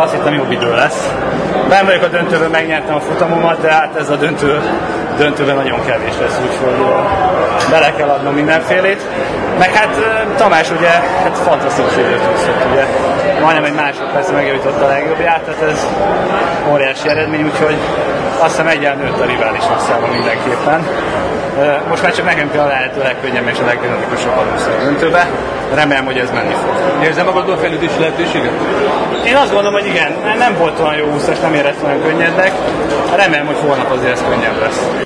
azt hittem jobb idő lesz. Ben vagyok a döntőben, megnyertem a futamomat, de hát ez a döntőben nagyon kevés lesz, úgyhogy bele kell adnom mindenfélét. Meg hát Tamás ugye hát fantasztikus időt hozott, ugye majdnem egy másodperc megjavított a legjobbját, tehát ez óriási eredmény, úgyhogy azt hiszem egyen nőtt a riválisnak száma mindenképpen. Most már csak nekem kell a lehető legkönnyebb és a legdinamikusabb úszni a döntőbe. Remélem, hogy ez menni fog. Érzem magadban fejlődési lehetőséget? Én azt gondolom, hogy igen, nem volt olyan jó úszás, nem éreztem olyan könnyednek. Remélem, hogy holnap azért ez könnyebb lesz.